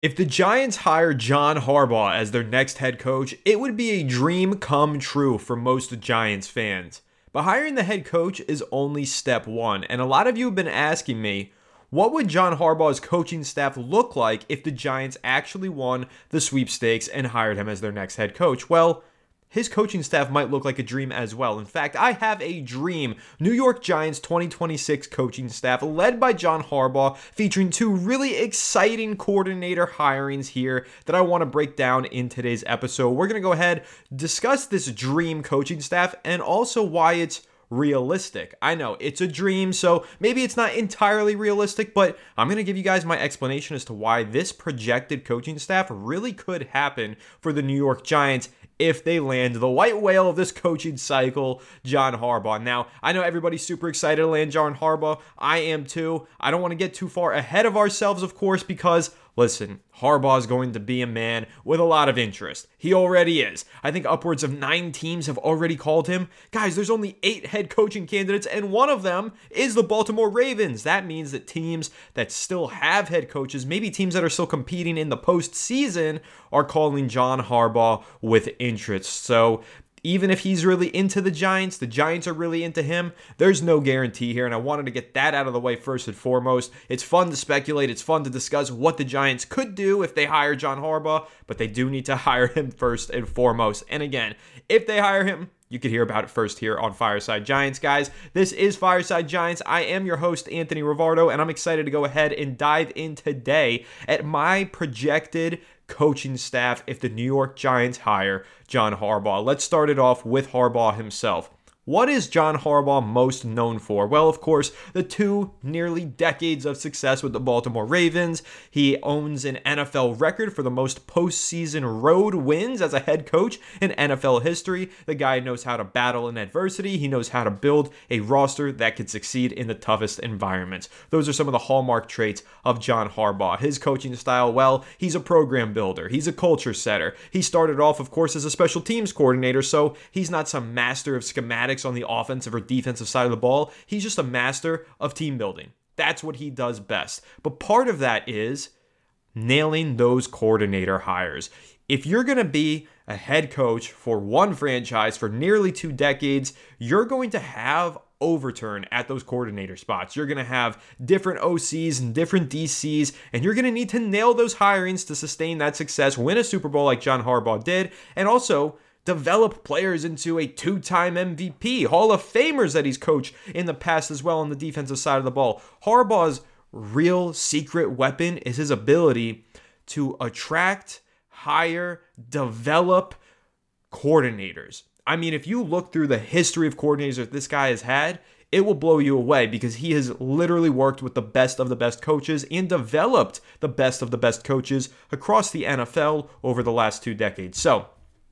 If the Giants hire John Harbaugh as their next head coach, it would be a dream come true for most Giants fans. But hiring the head coach is only step one, and a lot of you have been asking me, what would John Harbaugh's coaching staff look like if the Giants actually won the sweepstakes and hired him as their next head coach? Well, his coaching staff might look like a dream as well. In fact, I have a dream New York Giants 2026 coaching staff led by John Harbaugh, featuring two really exciting coordinator hirings here that I want to break down in today's episode. We're going to go ahead, discuss this dream coaching staff, and also why it's realistic. I know it's a dream, so maybe it's not entirely realistic, but I'm going to give you guys my explanation as to why this projected coaching staff really could happen for the New York Giants if they land the white whale of this coaching cycle, John Harbaugh. Now, I know everybody's super excited to land John Harbaugh. I am too. I don't want to get too far ahead of ourselves, of course, because listen, Harbaugh is going to be a man with a lot of interest. He already is. I think upwards of 9 teams have already called him. Guys, there's only 8 head coaching candidates, and one of them is the Baltimore Ravens. That means that teams that still have head coaches, maybe teams that are still competing in the postseason, are calling John Harbaugh with interest. So even if he's really into the Giants are really into him, there's no guarantee here, and I wanted to get that out of the way first and foremost. It's fun to speculate, it's fun to discuss what the Giants could do if they hire John Harbaugh, but they do need to hire him first and foremost. And again, if they hire him, you could hear about it first here on Fireside Giants, guys. This is Fireside Giants. I am your host, Anthony Rivardo, and I'm excited to go ahead and dive in today at my projected coaching staff if the New York Giants hire John Harbaugh. Let's start it off with Harbaugh himself. What is John Harbaugh most known for? Well, of course, the 2 nearly decades of success with the Baltimore Ravens. He owns an NFL record for the most postseason road wins as a head coach in NFL history. The guy knows how to battle in adversity. He knows how to build a roster that could succeed in the toughest environments. Those are some of the hallmark traits of John Harbaugh. His coaching style, well, he's a program builder. He's a culture setter. He started off, of course, as a special teams coordinator, so he's not some master of schematics on the offensive or defensive side of the ball. He's just a master of team building. That's what he does best. But part of that is nailing those coordinator hires. If you're going to be a head coach for one franchise for nearly 2 decades, you're going to have overturn at those coordinator spots. You're going to have different OCs and different DCs, and you're going to need to nail those hirings to sustain that success, win a Super Bowl like John Harbaugh did, and also develop players into a 2-time MVP, Hall of Famers that he's coached in the past as well on the defensive side of the ball. Harbaugh's real secret weapon is his ability to attract, hire, develop coordinators. I mean, if you look through the history of coordinators that this guy has had, it will blow you away because he has literally worked with the best of the best coaches and developed the best of the best coaches across the NFL over the last 2 decades. So,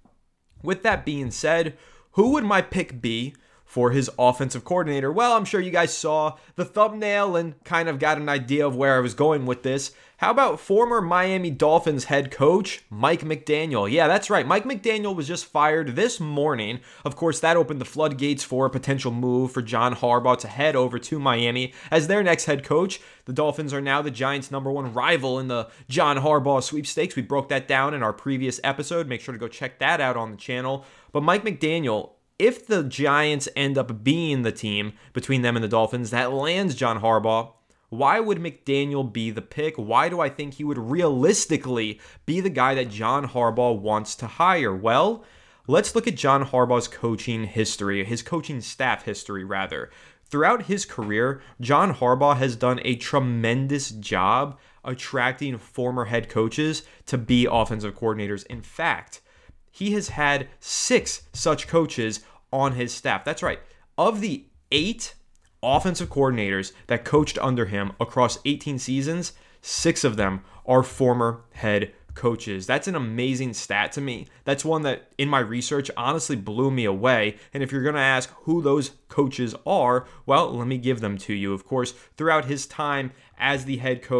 with that being said, who would my pick be for his offensive coordinator? Well, I'm sure you guys saw the thumbnail and kind of got an idea of where I was going with this. How about former Miami Dolphins head coach Mike McDaniel? Yeah, that's right. Mike McDaniel was just fired this morning. Of course, that opened the floodgates for a potential move for John Harbaugh to head over to Miami as their next head coach. The Dolphins are now the Giants' #1 rival in the John Harbaugh sweepstakes. We broke that down in our previous episode. Make sure to go check that out on the channel. But Mike McDaniel, if the Giants end up being the team between them and the Dolphins that lands John Harbaugh, why would McDaniel be the pick? Why do I think he would realistically be the guy that John Harbaugh wants to hire? Well, let's look at John Harbaugh's coaching history, his coaching staff history, rather. Throughout his career, John Harbaugh has done a tremendous job attracting former head coaches to be offensive coordinators. In fact, he has had 6 such coaches on his staff. That's right. Of the 8 offensive coordinators that coached under him across 18 seasons, 6 of them are former head coaches. That's an amazing stat to me. That's one that in my research honestly blew me away. And if you're going to ask who those coaches are, well, let me give them to you. Of course, throughout his time as the head coach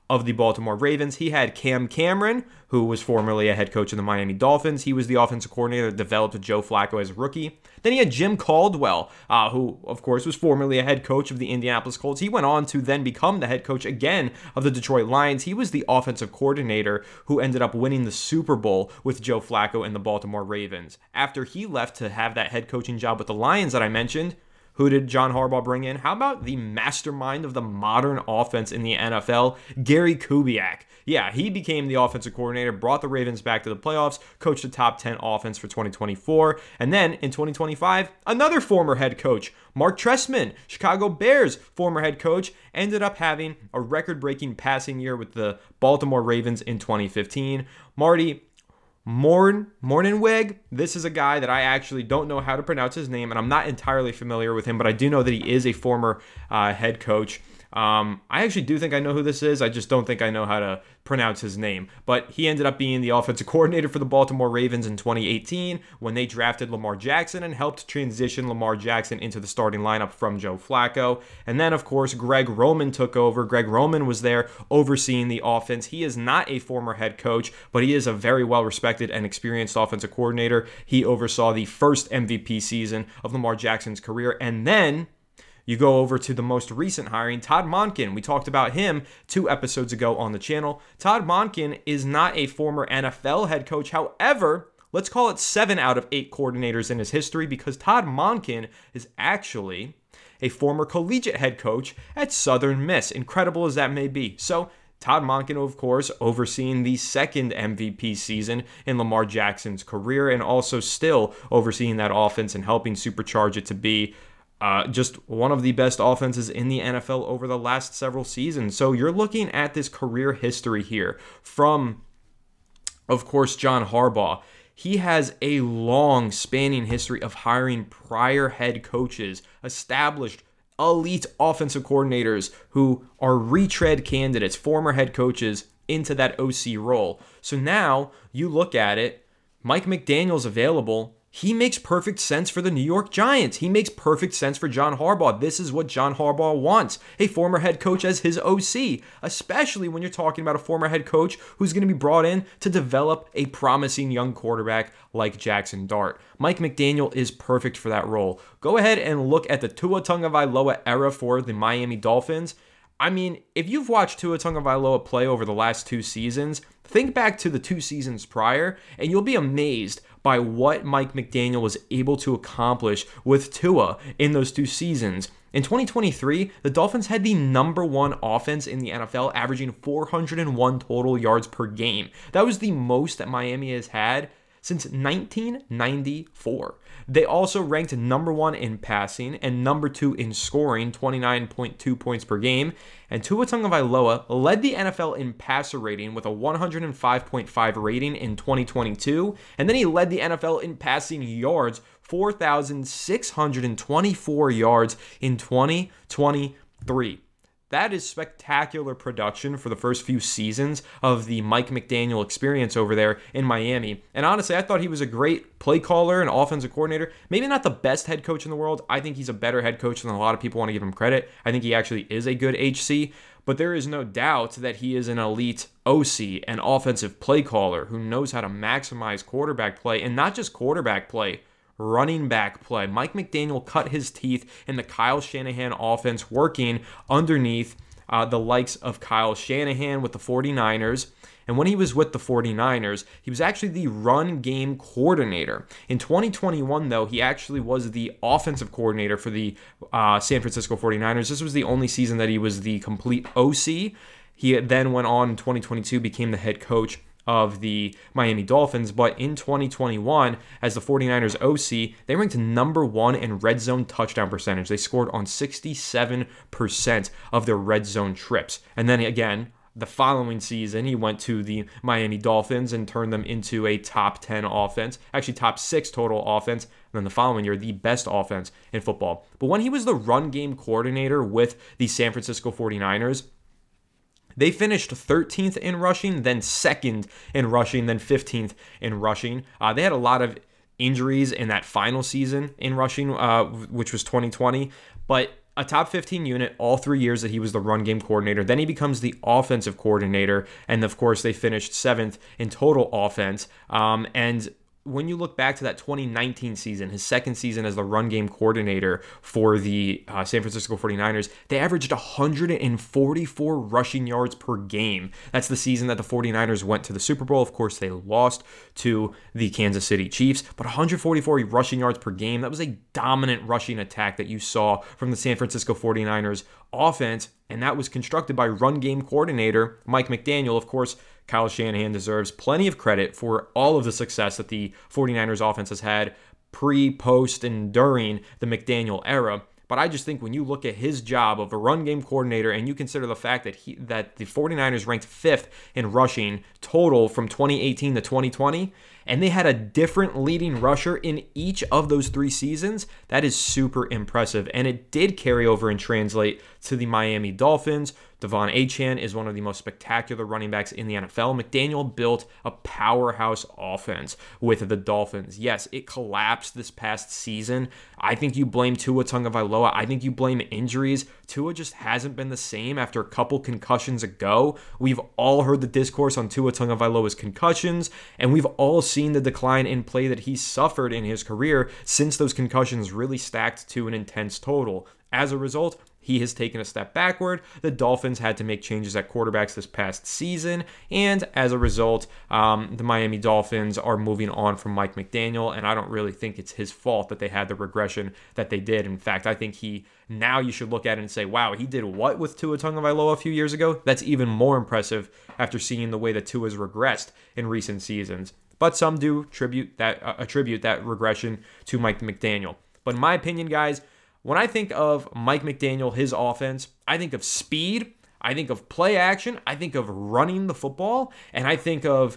of the Baltimore Ravens. He had Cam Cameron, who was formerly a head coach of the Miami Dolphins. He was the offensive coordinator that developed Joe Flacco as a rookie. Then he had Jim Caldwell, who, of course, was formerly a head coach of the Indianapolis Colts. He went on to then become the head coach again of the Detroit Lions. He was the offensive coordinator who ended up winning the Super Bowl with Joe Flacco and the Baltimore Ravens. After he left to have that head coaching job with the Lions that I mentioned, who did John Harbaugh bring in? How about the mastermind of the modern offense in the NFL, Gary Kubiak? Yeah, he became the offensive coordinator, brought the Ravens back to the playoffs, coached the top 10 offense for 2024. And then in 2025, another former head coach, Mark Trestman, Chicago Bears former head coach, ended up having a record-breaking passing year with the Baltimore Ravens in 2015. Marty Mornhinweg, this is a guy that I actually don't know how to pronounce his name, and I'm not entirely familiar with him, but I do know that he is a former head coach. I actually do think I know who this is. I just don't think I know how to pronounce his name. But he ended up being the offensive coordinator for the Baltimore Ravens in 2018 when they drafted Lamar Jackson and helped transition Lamar Jackson into the starting lineup from Joe Flacco. And then, of course, Greg Roman took over. Greg Roman was there overseeing the offense. He is not a former head coach, but he is a very well-respected and experienced offensive coordinator. He oversaw the first MVP season of Lamar Jackson's career. And then you go over to the most recent hiring, Todd Monken. We talked about him 2 episodes ago on the channel. Todd Monken is not a former NFL head coach. However, let's call it 7 out of 8 coordinators in his history, because Todd Monken is actually a former collegiate head coach at Southern Miss, incredible as that may be. So Todd Monken, of course, overseeing the second MVP season in Lamar Jackson's career, and also still overseeing that offense and helping supercharge it to be just one of the best offenses in the NFL over the last several seasons. So you're looking at this career history here from, of course, John Harbaugh. He has a long spanning history of hiring prior head coaches, established elite offensive coordinators who are retread candidates, former head coaches, into that OC role. So now you look at it, Mike McDaniel's available. He makes perfect sense for the New York Giants. He makes perfect sense for John Harbaugh. This is what John Harbaugh wants, a former head coach as his OC, especially when you're talking about a former head coach who's going to be brought in to develop a promising young quarterback like Jackson Dart. Mike McDaniel is perfect for that role. Go ahead and look at the Tua Tagovailoa era for the Miami Dolphins. I mean, if you've watched Tua Tagovailoa play over the last 2 seasons, think back to the 2 seasons prior, and you'll be amazed by what Mike McDaniel was able to accomplish with Tua in those 2 seasons. In 2023, the Dolphins had the number 1 offense in the NFL, averaging 401 total yards per game. That was the most that Miami has had since 1994. They also ranked number 1 in passing and number 2 in scoring, 29.2 points per game. And Tua Tagovailoa led the NFL in passer rating with a 105.5 rating in 2022. And then he led the NFL in passing yards, 4,624 yards in 2023. That is spectacular production for the first few seasons of the Mike McDaniel experience over there in Miami. And honestly, I thought he was a great play caller and offensive coordinator. Maybe not the best head coach in the world. I think he's a better head coach than a lot of people want to give him credit. I think he actually is a good HC. But there is no doubt that he is an elite OC and offensive play caller who knows how to maximize quarterback play, and not just quarterback play, running back play. Mike McDaniel cut his teeth in the Kyle Shanahan offense, working underneath the likes of Kyle Shanahan with the 49ers. And when he was with the 49ers, he was actually the run game coordinator. In 2021, though, he actually was the offensive coordinator for the San Francisco 49ers. This was the only season that he was the complete OC. He then went on in 2022, became the head coach of the Miami Dolphins, but in 2021, as the 49ers OC, they ranked number 1 in red zone touchdown percentage. They scored on 67% of their red zone trips. And then again, the following season, he went to the Miami Dolphins and turned them into a top 10 offense, actually top 6 total offense, and then the following year, the best offense in football. But when he was the run game coordinator with the San Francisco 49ers, they finished 13th in rushing, then 2nd in rushing, then 15th in rushing. They had a lot of injuries in that final season in rushing, which was 2020. But a top 15 unit all 3 years that he was the run game coordinator. Then he becomes the offensive coordinator. And of course, they finished 7th in total offense. And when you look back to that 2019 season, his second season as the run game coordinator for the San Francisco 49ers, they averaged 144 rushing yards per game. That's the season that the 49ers went to the Super Bowl. Of course, they lost to the Kansas City Chiefs, but 144 rushing yards per game, that was a dominant rushing attack that you saw from the San Francisco 49ers offense, and that was constructed by run game coordinator Mike McDaniel. Of course, Kyle Shanahan deserves plenty of credit for all of the success that the 49ers offense has had pre, post, and during the McDaniel era. But I just think when you look at his job of a run game coordinator and you consider the fact that the 49ers ranked 5th in rushing total from 2018 to 2020, and they had a different leading rusher in each of those 3 seasons, that is super impressive. And it did carry over and translate to the Miami Dolphins. Devon Achane is one of the most spectacular running backs in the NFL. McDaniel built a powerhouse offense with the Dolphins. Yes, it collapsed this past season. I think you blame Tua Tagovailoa. I think you blame injuries. Tua just hasn't been the same after a couple concussions ago. We've all heard the discourse on Tua Tagovailoa's concussions, and we've all seen the decline in play that he suffered in his career since those concussions really stacked to an intense total. As a result, he has taken a step backward. The Dolphins had to make changes at quarterbacks this past season, and as a result, the Miami Dolphins are moving on from Mike McDaniel, and I don't really think it's his fault that they had the regression that they did. In fact, I think now you should look at it and say, wow, he did what with Tua Tagovailoa a few years ago? That's even more impressive after seeing the way that Tua's regressed in recent seasons. But some do attribute that regression to Mike McDaniel. But in my opinion, guys, when I think of Mike McDaniel, his offense, I think of speed, I think of play action, I think of running the football, and I think of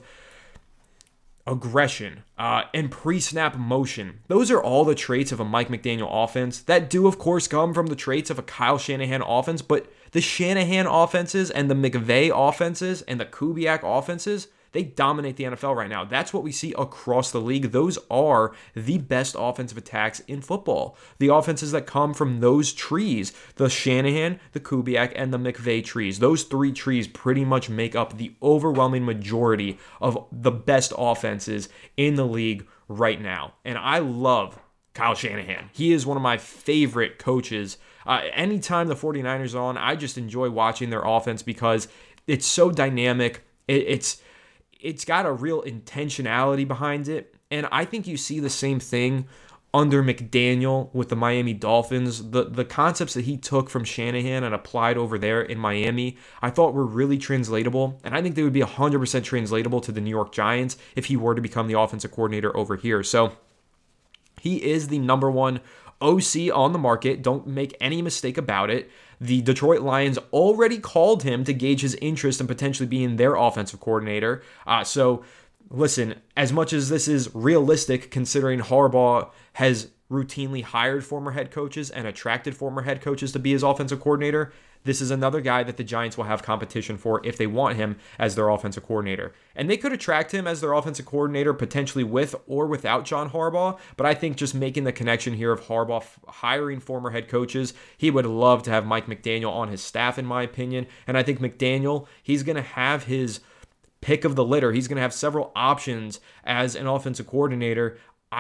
aggression and pre-snap motion. Those are all the traits of a Mike McDaniel offense that do, of course, come from the traits of a Kyle Shanahan offense, but the Shanahan offenses and the McVay offenses and the Kubiak offenses, they dominate the NFL right now. That's what we see across the league. Those are the best offensive attacks in football. The offenses that come from those trees, the Shanahan, the Kubiak, and the McVay trees. Those 3 trees pretty much make up the overwhelming majority of the best offenses in the league right now. And I love Kyle Shanahan. He is one of my favorite coaches. Anytime the 49ers are on, I just enjoy watching their offense because it's so dynamic. It's got a real intentionality behind it. And I think you see the same thing under McDaniel with the Miami Dolphins. The concepts that he took from Shanahan and applied over there in Miami, I thought were really translatable. And I think they would be 100% translatable to the New York Giants if he were to become the offensive coordinator over here. So he is the number 1 OC on the market. Don't make any mistake about it. The Detroit Lions already called him to gauge his interest in potentially being their offensive coordinator. So listen, as much as this is realistic, considering Harbaugh has routinely hired former head coaches and attracted former head coaches to be his offensive coordinator, this is another guy that the Giants will have competition for if they want him as their offensive coordinator. And they could attract him as their offensive coordinator potentially with or without John Harbaugh, but I think just making the connection here of Harbaugh hiring former head coaches, he would love to have Mike McDaniel on his staff, in my opinion. And I think McDaniel, he's going to have his pick of the litter. He's going to have several options as an offensive coordinator.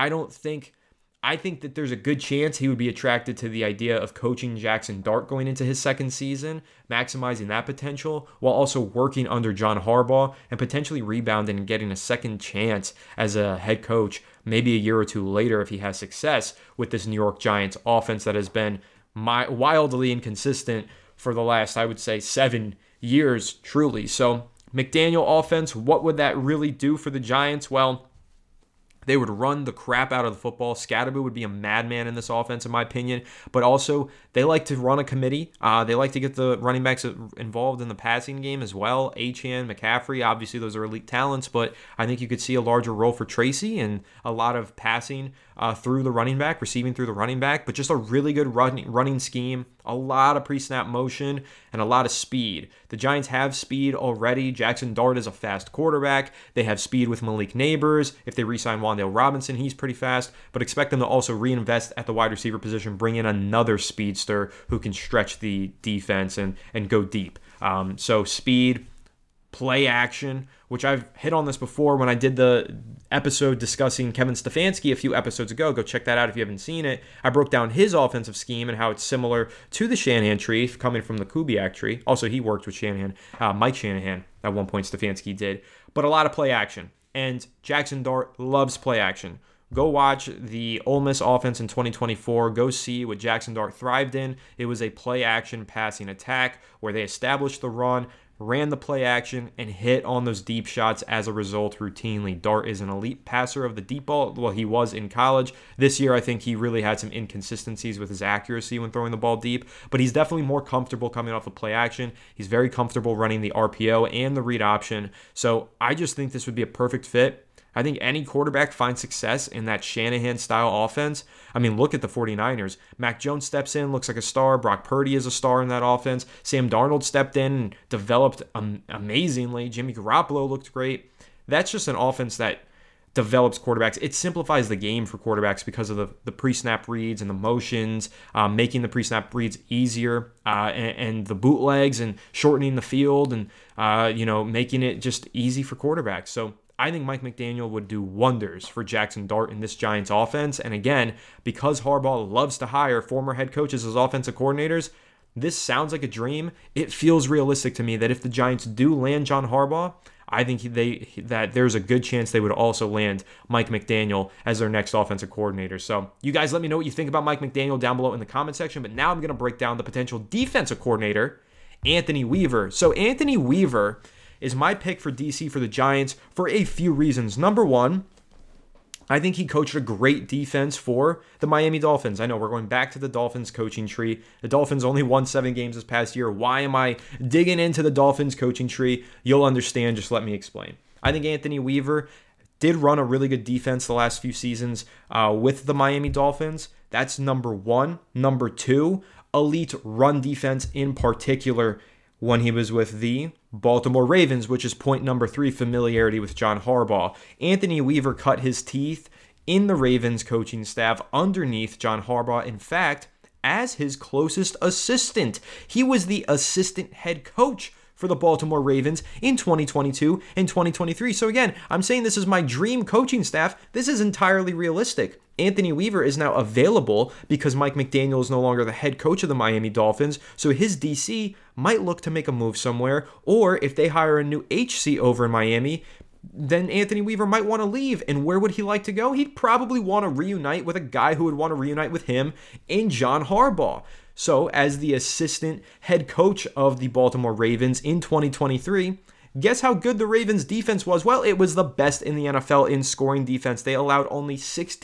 I think that there's a good chance he would be attracted to the idea of coaching Jackson Dart going into his second season, maximizing that potential, while also working under John Harbaugh and potentially rebounding and getting a second chance as a head coach maybe a year or 2 later if he has success with this New York Giants offense that has been wildly inconsistent for the last, I would say, 7 years, truly. So McDaniel offense, what would that really do for the Giants? Well, they would run the crap out of the football. Scatterby would be a madman in this offense, in my opinion. But also, they like to run a committee. They like to get the running backs involved in the passing game as well. Achane, McCaffrey, obviously those are elite talents. But I think you could see a larger role for Tracy and a lot of passing through the running back, receiving through the running back. But just a really good running scheme. A lot of pre-snap motion and a lot of speed. The Giants have speed already. Jackson Dart is a fast quarterback. They have speed with Malik Neighbors. If they re-sign Wan'Dale Robinson, he's pretty fast. But expect them to also reinvest at the wide receiver position, bring in another speedster who can stretch the defense and go deep. So speed, play action, which I've hit on this before when I did the episode discussing Kevin Stefanski a few episodes ago. Go check that out if you haven't seen it. I broke down his offensive scheme and how it's similar to the Shanahan tree coming from the Kubiak tree. Also, he worked with Shanahan, Mike Shanahan, at one point Stefanski did. But a lot of play action. And Jackson Dart loves play action. Go watch the Ole Miss offense in 2024. Go see what Jackson Dart thrived in. It was a play action passing attack where they established the run, ran the play action, and hit on those deep shots as a result routinely. Dart is an elite passer of the deep ball. Well, he was in college. This year, I think he really had some inconsistencies with his accuracy when throwing the ball deep, but he's definitely more comfortable coming off of play action. He's very comfortable running the RPO and the read option. So I just think this would be a perfect fit. I think any quarterback finds success in that Shanahan-style offense. I mean, look at the 49ers. Mac Jones steps in, looks like a star. Brock Purdy is a star in that offense. Sam Darnold stepped in and developed amazingly. Jimmy Garoppolo looked great. That's just an offense that develops quarterbacks. It simplifies the game for quarterbacks because of the pre-snap reads and the motions, making the pre-snap reads easier, and the bootlegs and shortening the field and making it just easy for quarterbacks. So I think Mike McDaniel would do wonders for Jackson Dart in this Giants offense. And again, because Harbaugh loves to hire former head coaches as offensive coordinators, this sounds like a dream. It feels realistic to me that if the Giants do land John Harbaugh, I think that there's a good chance they would also land Mike McDaniel as their next offensive coordinator. So you guys let me know what you think about Mike McDaniel down below in the comment section. But now I'm going to break down the potential defensive coordinator, Anthony Weaver. So Anthony Weaver is my pick for DC for the Giants for a few reasons. Number one, I think he coached a great defense for the Miami Dolphins. I know we're going back to the Dolphins coaching tree. The Dolphins only won 7 games this past year. Why am I digging into the Dolphins coaching tree? You'll understand. Just let me explain. I think Anthony Weaver did run a really good defense the last few seasons with the Miami Dolphins. That's number one. Number two, elite run defense in particular when he was with the Baltimore Ravens, which is point number 3, familiarity with John Harbaugh. Anthony Weaver cut his teeth in the Ravens coaching staff underneath John Harbaugh. In fact, as his closest assistant, he was the assistant head coach for the Baltimore Ravens in 2022 and 2023. So again, I'm saying this is my dream coaching staff. This is entirely realistic. Anthony Weaver is now available because Mike McDaniel is no longer the head coach of the Miami Dolphins, so his DC might look to make a move somewhere, or if they hire a new HC over in Miami, then Anthony Weaver might want to leave. And where would he like to go? He'd probably want to reunite with a guy who would want to reunite with him in John Harbaugh. So as the assistant head coach of the Baltimore Ravens in 2023, guess how good the Ravens defense was? Well, it was the best in the NFL in scoring defense. They allowed only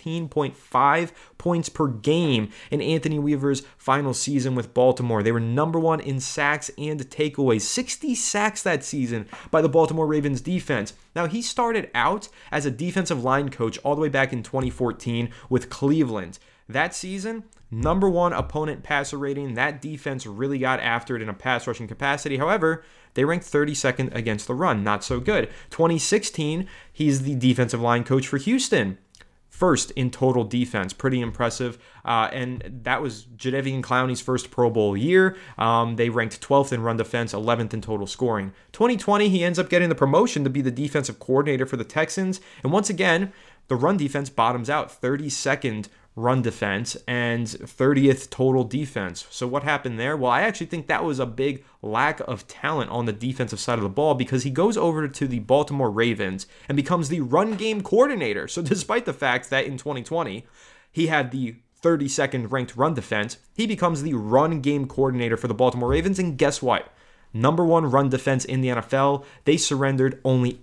16.5 points per game in Anthony Weaver's final season with Baltimore. They were number 1 in sacks and takeaways. 60 sacks that season by the Baltimore Ravens defense. Now, he started out as a defensive line coach all the way back in 2014 with Cleveland. That season, number 1 opponent passer rating. That defense really got after it in a pass rushing capacity. However, they ranked 32nd against the run. Not so good. 2016, he's the defensive line coach for Houston. First in total defense. Pretty impressive. And that was Jadeveon Clowney's first Pro Bowl year. They ranked 12th in run defense, 11th in total scoring. 2020, he ends up getting the promotion to be the defensive coordinator for the Texans. And once again, the run defense bottoms out. 32nd run defense and 30th total defense. So what happened there? Well, I actually think that was a big lack of talent on the defensive side of the ball because he goes over to the Baltimore Ravens and becomes the run game coordinator. So despite the fact that in 2020 he had the 32nd ranked run defense, he becomes the run game coordinator for the Baltimore Ravens. And guess what? Number 1 run defense in the NFL. They surrendered only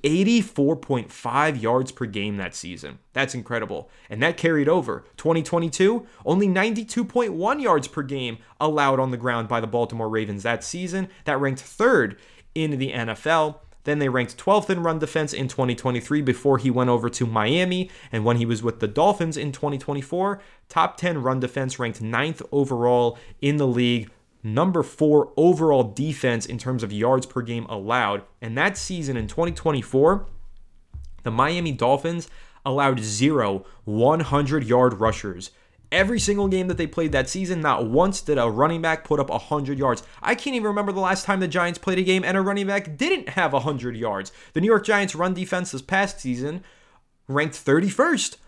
84.5 yards per game that season. That's incredible. And that carried over. 2022, only 92.1 yards per game allowed on the ground by the Baltimore Ravens that season. That ranked 3rd in the NFL. Then they ranked 12th in run defense in 2023 before he went over to Miami. And when he was with the Dolphins in 2024, top 10 run defense, ranked 9th overall in the league. number 4 overall defense in terms of yards per game allowed. And that season in 2024, the Miami Dolphins allowed 0 100-yard rushers. Every single game that they played that season, not once did a running back put up 100 yards. I can't even remember the last time the Giants played a game and a running back didn't have 100 yards. The New York Giants run defense this past season ranked 31st,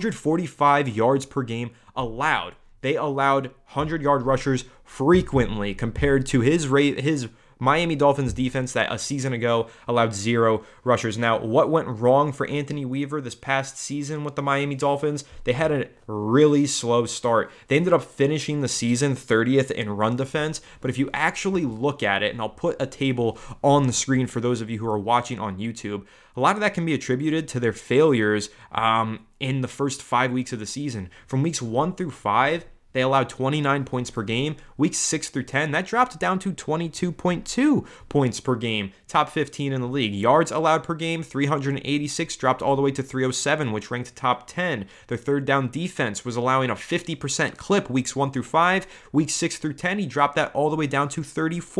145 yards per game allowed. They allowed 100-yard rushers frequently compared to his Miami Dolphins defense that a season ago allowed 0 rushers. Now, what went wrong for Anthony Weaver this past season with the Miami Dolphins? They had a really slow start. They ended up finishing the season 30th in run defense, but if you actually look at it, and I'll put a table on the screen for those of you who are watching on YouTube, a lot of that can be attributed to their failures in the first 5 weeks of the season. From weeks 1 through 5, they allowed 29 points per game. Weeks 6 through 10, that dropped down to 22.2 points per game. Top 15 in the league. Yards allowed per game, 386, dropped all the way to 307, which ranked top 10. Their third down defense was allowing a 50% clip weeks 1 through 5. Weeks 6 through 10, he dropped that all the way down to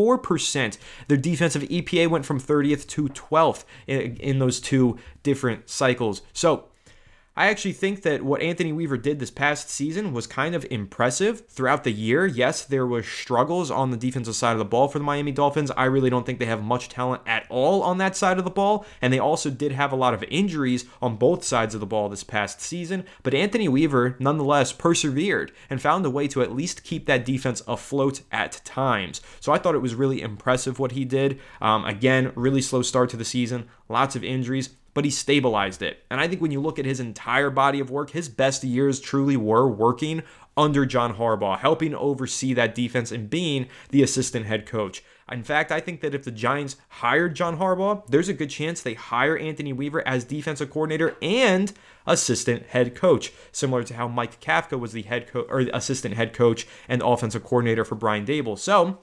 34%. Their defensive EPA went from 30th to 12th in those 2 different cycles. So, I actually think that what Anthony Weaver did this past season was kind of impressive throughout the year. Yes, there were struggles on the defensive side of the ball for the Miami Dolphins. I really don't think they have much talent at all on that side of the ball, and they also did have a lot of injuries on both sides of the ball this past season, but Anthony Weaver nonetheless persevered and found a way to at least keep that defense afloat at times. So I thought it was really impressive what he did. Again, really slow start to the season, lots of injuries, but he stabilized it. And I think when you look at his entire body of work, his best years truly were working under John Harbaugh, helping oversee that defense and being the assistant head coach. In fact, I think that if the Giants hired John Harbaugh, there's a good chance they hire Anthony Weaver as defensive coordinator and assistant head coach, similar to how Mike Kafka was the head coach or assistant head coach and offensive coordinator for Brian Daboll. So,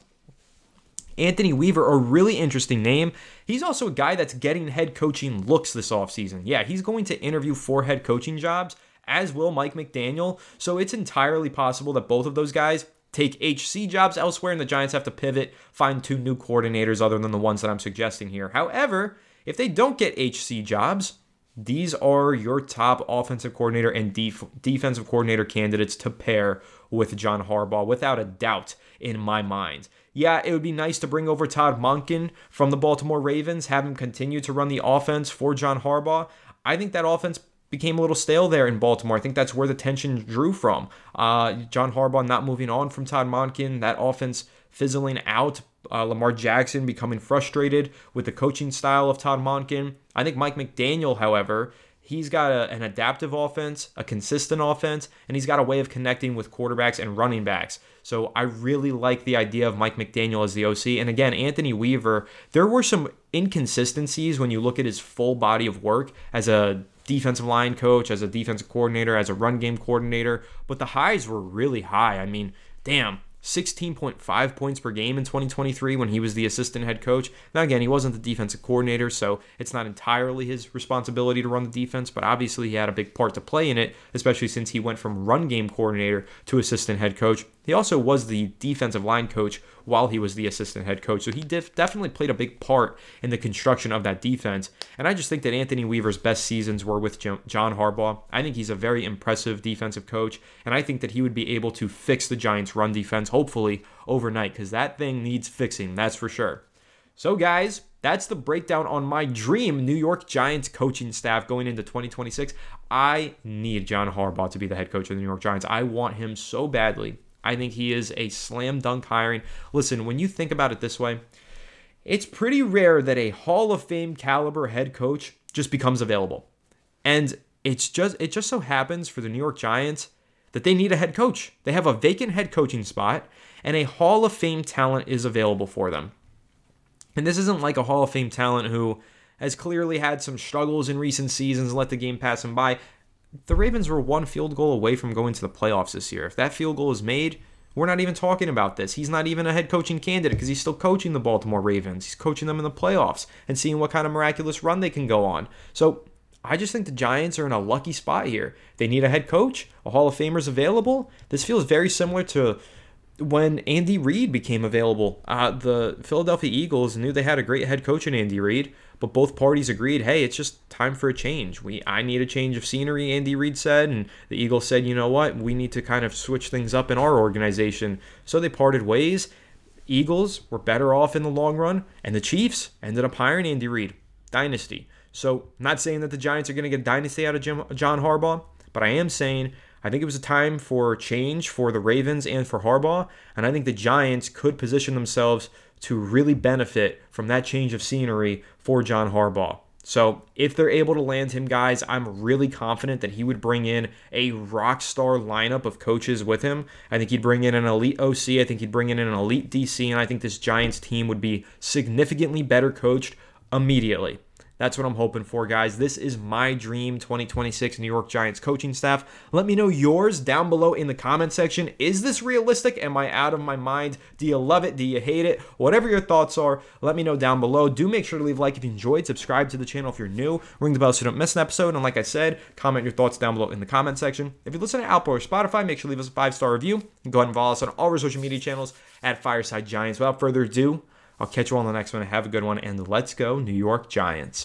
Anthony Weaver, a really interesting name. He's also a guy that's getting head coaching looks this offseason. Yeah, he's going to interview for head coaching jobs, as will Mike McDaniel. So it's entirely possible that both of those guys take HC jobs elsewhere and the Giants have to pivot, find 2 new coordinators other than the ones that I'm suggesting here. However, if they don't get HC jobs, these are your top offensive coordinator and defensive coordinator candidates to pair with John Harbaugh, without a doubt in my mind. Yeah, it would be nice to bring over Todd Monken from the Baltimore Ravens, have him continue to run the offense for John Harbaugh. I think that offense became a little stale there in Baltimore. I think that's where the tension drew from. John Harbaugh not moving on from Todd Monken, that offense fizzling out, Lamar Jackson becoming frustrated with the coaching style of Todd Monken. I think Mike McDaniel, however, he's got an adaptive offense, a consistent offense, and he's got a way of connecting with quarterbacks and running backs. So I really like the idea of Mike McDaniel as the OC. And again, Anthony Weaver, there were some inconsistencies when you look at his full body of work as a defensive line coach, as a defensive coordinator, as a run game coordinator, but the highs were really high. I mean, damn. 16.5 points per game in 2023 when he was the assistant head coach. Now, again, he wasn't the defensive coordinator, so it's not entirely his responsibility to run the defense, but obviously he had a big part to play in it, especially since he went from run game coordinator to assistant head coach. He also was the defensive line coach while he was the assistant head coach, so he definitely played a big part in the construction of that defense. And I just think that Anthony Weaver's best seasons were with John Harbaugh. I think he's a very impressive defensive coach, and I think that he would be able to fix the Giants' run defense, hopefully overnight, because that thing needs fixing, that's for sure. So guys, that's the breakdown on my dream New York Giants coaching staff going into 2026. I need John Harbaugh to be the head coach of the New York Giants. I want him so badly. I think he is a slam dunk hiring. Listen, when you think about it this way, it's pretty rare that a Hall of Fame caliber head coach just becomes available. And it just so happens for the New York Giants that they need a head coach. They have a vacant head coaching spot, and a Hall of Fame talent is available for them. And this isn't like a Hall of Fame talent who has clearly had some struggles in recent seasons and let the game pass him by. The Ravens were 1 field goal away from going to the playoffs this year. If that field goal is made, we're not even talking about this. He's not even a head coaching candidate because he's still coaching the Baltimore Ravens. He's coaching them in the playoffs and seeing what kind of miraculous run they can go on. So I just think the Giants are in a lucky spot here. They need a head coach. A Hall of Famer's available. This feels very similar to when Andy Reid became available. The Philadelphia Eagles knew they had a great head coach in Andy Reid, but both parties agreed, hey, it's just time for a change. I need a change of scenery, Andy Reid said, and the Eagles said, you know what, we need to kind of switch things up in our organization. So they parted ways. Eagles were better off in the long run, and the Chiefs ended up hiring Andy Reid. Dynasty. So I'm not saying that the Giants are going to get a dynasty out of John Harbaugh, but I am saying I think it was a time for change for the Ravens and for Harbaugh, and I think the Giants could position themselves to really benefit from that change of scenery for John Harbaugh. So if they're able to land him, guys, I'm really confident that he would bring in a rock star lineup of coaches with him. I think he'd bring in an elite OC. I think he'd bring in an elite DC, and I think this Giants team would be significantly better coached immediately. That's what I'm hoping for, guys. This is my dream 2026 New York Giants coaching staff. Let me know yours down below in the comment section. Is this realistic? Am I out of my mind? Do you love it? Do you hate it? Whatever your thoughts are, let me know down below. Do make sure to leave a like if you enjoyed. Subscribe to the channel if you're new. Ring the bell so you don't miss an episode. And like I said, comment your thoughts down below in the comment section. If you listen to Apple or Spotify, make sure to leave us a 5-star review. And go ahead and follow us on all our social media channels at Fireside Giants. Without further ado, I'll catch you all on the next one. Have a good one, and let's go New York Giants.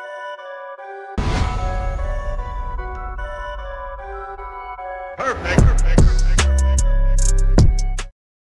Perfect.